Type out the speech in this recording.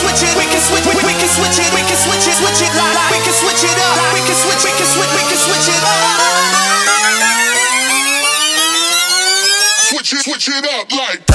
switch it, we can switch it, we can switch it, we can switch it, switch it, we can switch it up, we can switch, we can switch, we can switch it up. Switch it up like